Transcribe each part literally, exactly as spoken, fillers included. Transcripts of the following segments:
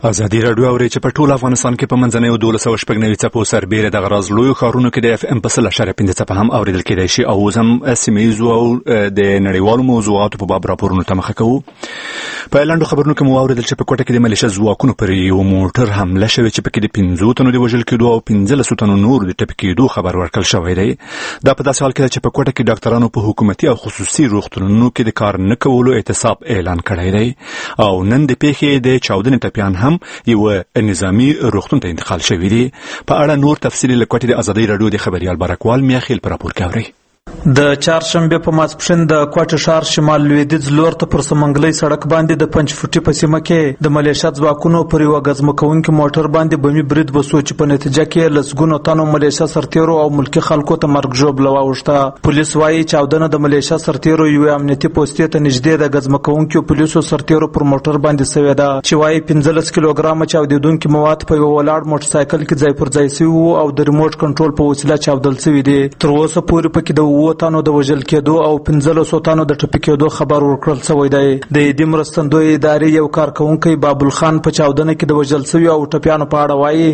ازادي راډیو اوري چې په ټول افغانستان کې په منځنۍ دولس سوه شپږ نوي څپو سربېره د غراز لویو ښارونو کې د اف ام په سل اشاریه پنځه څپه هم اورېدل کېدای شي او اوس هم سیمه ییزو او د نړیوالو موضوعاتو په باب راپورونو ته مخه کوو. په لاندو خبرونو کې مو اورېدل چې په کوټه کې د ملیشه ځواکونو پر یو موټر حمله شوې چې پکې د پنځو تنو د وژل کېدو او پنځلسو تنو نور د ټپي کېدو خبر ورکړل شوی دی. دا په داسې حال کې چې په کوټه کې ډاکټرانو په حکومتي او خصوصي روغتونونو کې د کار نه کولو اعتصاب اعلان کړی دی او نن د پیښې د چاودنې ټپیان هم یو نظامی روغتون ته انتقال شوی دی. په اړه نور تفصیل له کوټې د ازادي راډیو د خبريال برکوال میاخیل پر راپور کوي. د چهارشنبه په ماسپښین د کوټه ښار شمال لویدیځ لور ته پر سمنګلۍ سړک باندې د پنځ فوټي په سیمه کې د ملیشیا ځواکونو پر یو غزمکونکي موټر باندې بمي برید وسو چې په نتیجه کې لسګونو تنو ملیشیا سرتیرو او ملکی خلکو ته مرګ ژوبله واوښته. پولیس وايي چاودنه د ملیشیا سرتیرو یو امنیتي پوسټ ته نږدې د غزمکونکي پولیسو سرتیرو پر موټر باندې سوي ده چې وايي پنځلس کیلوګرام چاودیدونکي مواد په یو ولاړ موټر سایکل کې ځای پر ځای شوی او د ریموټ کنټرول په وسیله چاودل شوی دي. تر اوسه پورې پکې د وو تنو د وژل کېدو او پنځلسو تنو د ټپي کېدو خبر ورکړل شوی دی. د دې مرستندوی ادارې یو کارکونکي بابل خان په چاودنه کې د وژل شوی او ټپیانو په اړه وایي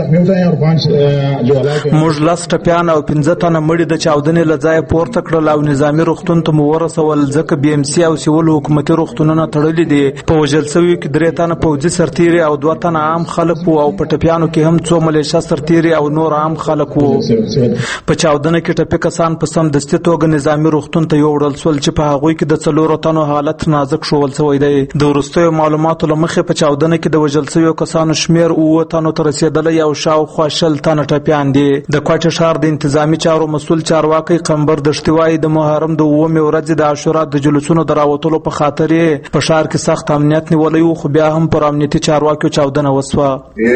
موږ لس ټپیان او پنځه تنه مړي د چاودنې له ځایه پورته کړل او نظامي روغتون ته مو ورسول ځکه بي ام سي او سیول حکومتي روغتونونه تړلي دي. په وژل شویو کې درې تنه پوځي سرتیري او دوه تنه عام خلک وو او په ټپیانو کې هم څو ملیشیا سرتیري او نور عام خلک وو. په چاودنه کې ټپي کسان په سمدستي توګه نظامي روغتون ته یوړل شول چې په هغوی کې د څلورو تنو حالت نازک شول شوی دی. د وروستیو معلوماتو له مخې په چاودنه کې د وژل شویو کسانو شمیر اووه تنو ته رسېدلی او شاوخوا شل تنه ټپیان دي. د کوټه ښار د انتظامي چارو مسؤل چارواکي قمبر دشتي وایي د محرم د اوومې ورځې د عاشورا د جلوسونو د راوتلو په خاطر یې په ښار کې سخت امنیت نیولی و خو بیا هم پر امنیتي چارواکیو چاودنه وسوه.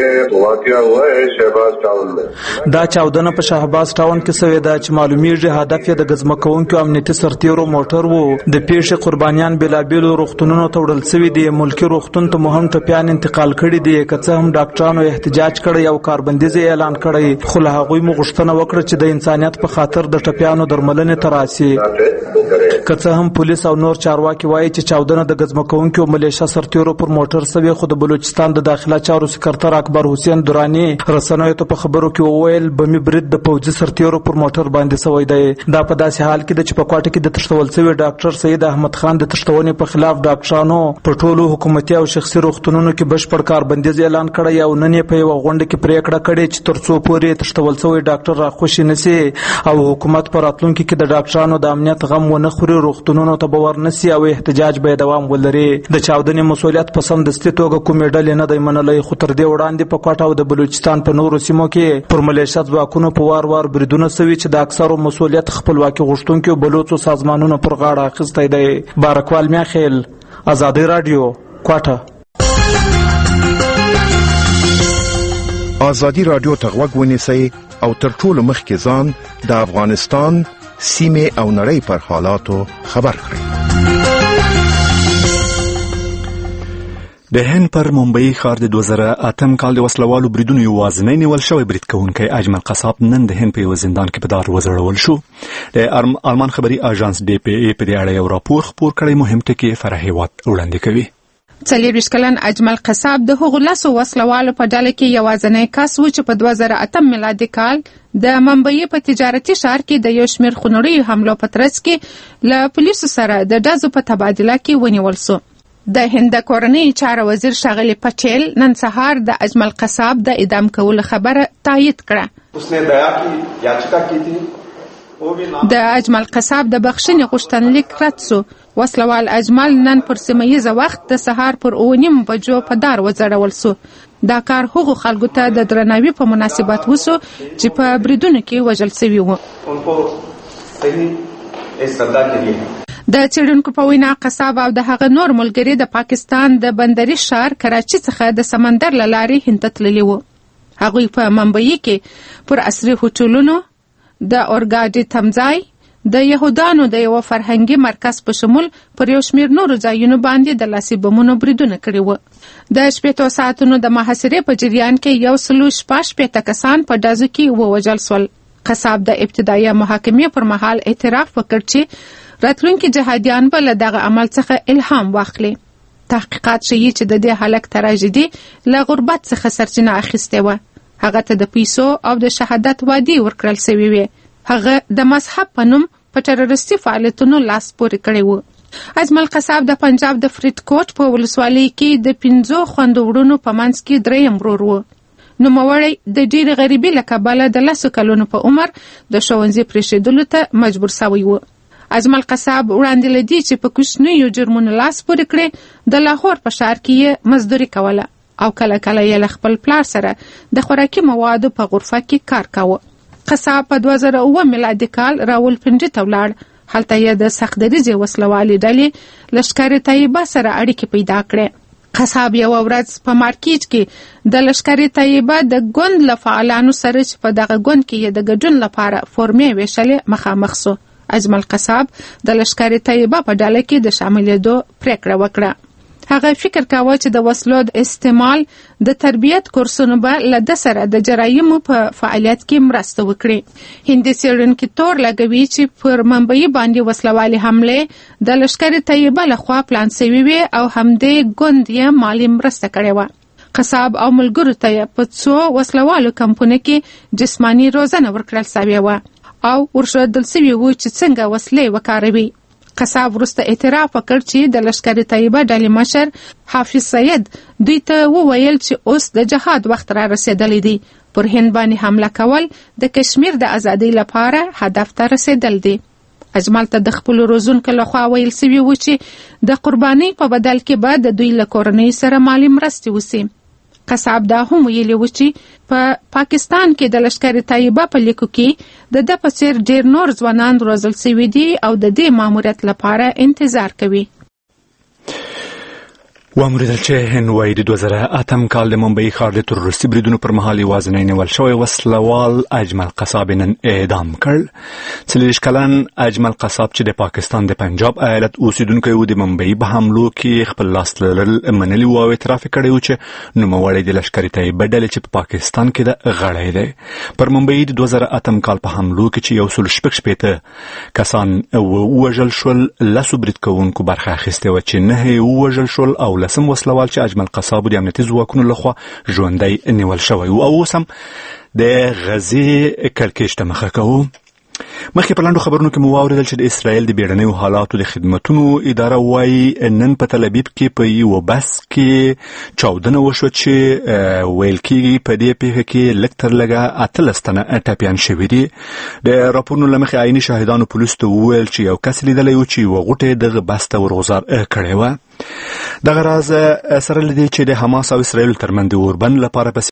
دا چاودنه په شهباز ټاون کې شوې ده چې معلومیږي هدف یې د غزمکونکو امنیتي سرتیرو موټر وو. د پیښې قربانیان بېلابېلو روغتونونو ته وړل شوي دي. ملکي روغتون ته مو هم ټپیان انتقال کړي دي که څه هم ډاکټرانو احتجاج کړی او کاربندیز اعلان کړی خو له هغوی مو غوښتنه وکړه چې د انسانیت په خاطر د ټپیانو درملنې ته راسي. که څه هم پولیس او نور چارواکي وایي چې چاودنه د غزمکونکو ملیشیا سرتیرو پر موټر سوي خو د بلوچستان د داخله چارو سکرټر اکبر حسین درانی رسنیو ته په خبرو کې وویل بمي برید د پوځي سرتیرو پر موټر باندې شوی دی. دا په داسې حال کې د چې په کوټه کې د تښتول شوي ډاکټر سید احمد خان د تښتونې په خلاف ډاکټرانو په ټولو حکومتي او شخصي روغتونونو کې بشپړ کاربندیز اعلان کړی او نن یې په یوه غونډه کې پریکړه کړې چې تر څو پورې تښتول شوی ډاکټر راخوشي نشي او حکومت په راتلونکي کې د ډاکټرانو د امنیت غم ونه خوري روغتونونو ته به ورنسي او احتجاج به دوام ولري. د چاودنې مسؤلیت په سمدستي توګه کومې ډلې نه دی منلی خو تر دې وړاندې په کوټه او د بلوچستان په نورو سیمو کې پر ملیشیا ځواکونو په وار وار بریدونه شوي چې د اکثرو مسؤلیت خپلواکي غوښتونکو بلوڅو سازمانونو پر غاړه اخیستی دی. بارکوال میاخیل، ازادي راډیو، کوټه. ازادي راډیو ته غوږ ونیسئ او تر ټولو مخکې ځان د افغانستان سیمې او نړۍ پر حالاتو خبر کړئ. د هند پر ممبئی ښار د دوه زره اتم کال د وسلوالو بریدونو یوازینی نیول شوی برید کوونکی اجمل قصاب نن د هند په یو زندان کې په دار وځړول شو. د آلمان خبري اژانس ډي پی ای په دې اړه یو راپور خپور کړی مهم ټکي فرح هیواد وړاندې کوي. څلوېښت کلن اجمل قصاب د هغو لسو وسلوالو په ډله کې یوازینی کس و چې په دوه زره اتم میلادي کال د ممبئی په تجارتي ښار کې د یو شمېر خونړیو حملو په ترڅ کې له پولیسو سره د ډزو په تبادله کې ونیول سو. د هند کورنۍ چارو وزیر ښاغلی پټیل نن سهار د اجمل قصاب د اعدام کولو خبره تایید کړه. د اجمل قصاب د بخښنې غوښتنلیک رد سو. وسلوال اجمل نن پر سیمه ییزه وخت د سهار پر اوه نیم بجو په دار وځړول سو. دا کار هغو خلکو ته د درناوي په مناسبت وسو چې په بریدونو کې وژل شوي وو. د څېړونکو په وینا قصاب او د هغه نور ملګري د پاکستان د بندري ښار کراچي څخه د سمندر له لارې هند ته تللي وو. هغوی په ممبئی کې پر عصري هوټلونو، د اورګاډي تمځای، د یهودانو د یوه فرهنګي مرکز په شمول پر یو شمېر نورو ځایونو باندې د لاسي بمونو بریدونه کړي وو. د شپېتو ساعتونو د محاصرې په جریان کې یو سلو شپږ شپېته کسان په ډزو کې ووژل شول. قصاب د ابتدایي محاکمې پر مهال اعتراف وکړ چې راتلونکي جهادیان به له دغه عمل څخه الهام واخلي. تحقیقات ښیي چې د دې هلک تراژیدي له غربت څخه سرچینه اخیستې وه. هغه ته د پیسو او د شهادت وعدې ورکړل سوي وې. هغه د مذهب په نوم په ټرورستي فعالیتونو لاس پورې کړی و. اجمل قصاب د پنجاب د فرید کوټ په ولسوالۍ کې د پنځو خویندو وروڼو په منځ کې دریم ورور و. نوموړی د ډېرې غریبۍ له کبله د لسو کلونو په عمر د ښوونځي پرېښودلو ته مجبور سوی و. اجمل قصاب وړاندې له دې چې په کوچنیو جرمونو لاس پورې کړي د لاهور په ښار کې یې مزدوري کوله او کله کله یې له خپل پلار سره د خوراکي موادو په غرفه کې کار کاوه. قصاب په دوه زره اووه میلادي کال راولپنډي ته ولاړ. هلته یې د سخت دریځې وسلوالې ډلې لښکر طیبه سره اړیکې پیدا کړې. قصاب یوه ورځ په مارکیټ کې د لښکر طیبه د ګوند له فعالانو سره چې په دغه ګوند کې یې د ګډون لپاره فورمې ویشلې مخامخ سو. اجمل قصاب د لښکر طیبه په ډله کې د شاملېدو پریکړه وکړه. هغه فکر کاوه چې د وسلو د استعمال د تربیت کورسونو به له ده سره د جرایمو په فعالیت کې مرسته وکړي. هندي څېړونکي تور لګوي چې پر منبعي باندې وسلوالې حملې د لښکر طیبه لخوا پلان سوي وې او همدې ګوند یې مالي مرسته کړې وه. قصاب او ملګرو ته یې په څو وسلوالو کمپونو کې جسماني روزنه ورکړل سوې وه او ورښودل سوي وو چې څنګه وسلې وکاروي. قصاب وروسته اعتراف وکړ چې د لښکر طیبه ډلې مشر حافظ سید دوی ته وویل چې اوس د جهاد وخت را رسېدلی دی. پر هند باندې حمله کول د کشمیر د ازادۍ لپاره هدف ته رسېدل دی. اجمل ته د خپلو روزونکو لخوا ویل سوي وو چې د قربانۍ په بدل کې به د دوی له کورنۍ سره مالي مرستې وسي. قصاب دا هم ویلي و چې په پا پاکستان کې د لښکر طیبه په لیکو کې د ده په څېر ډېر نور ځوانان روزل سوي دي او د دې ماموریت لپاره انتظار کوي. واوریدل چې هند وایي د دوه زره اتم کال د ممبئی ښار د تروریستي بریدونو پر مهال یوازینی نیول شوی وسلوال اجمل قصاب نن اعدام کړ. څلوېښت کلن اجمل قصاب چې د پاکستان د پنجاب ایالت اوسیدونکی و د ممبئی په حملو کې خپل لاس لرل منلي و او اعتراف یې کړی و چې نوموړی د لښکر طیبه ډلې چې په پاکستان کې ده غړی دی. پر ممبئی د دوه زره اتم کال په حملو کې چې یو سل شپږ شپېته کسان ووژل شول، لسو برید کوونکو برخه اخیستې وه چې نهه یې ووژل شول او لسم وسلوال چې اجمل قصاب د امنیتي ځواکونو لخوا ژوندی نیول شوی و. او اوس هم د غزې کړکېچ ته مخه کوو. مخکې په لاندو خبرونو کې مو واورېدل چې د اسرائیل د بیړنیو حالاتو د خدمتونو اداره وایي نن په تل ابیب کې په یوه بس کې چاودنه وشوه چې ویل کېږي په دې پیښه کې لږ تر لږه اتلس تنه ټپیان شوي دي. د راپورونو له مخې عیني شاهدانو پولیسو ته وویل چې یو کس لیدلی و چې یوه غوټه دغه بس ته ورغوزار کړې وه. دغه راز سره له دې چې د حماس او اسرائیل ترمنځ د اوربند لپاره په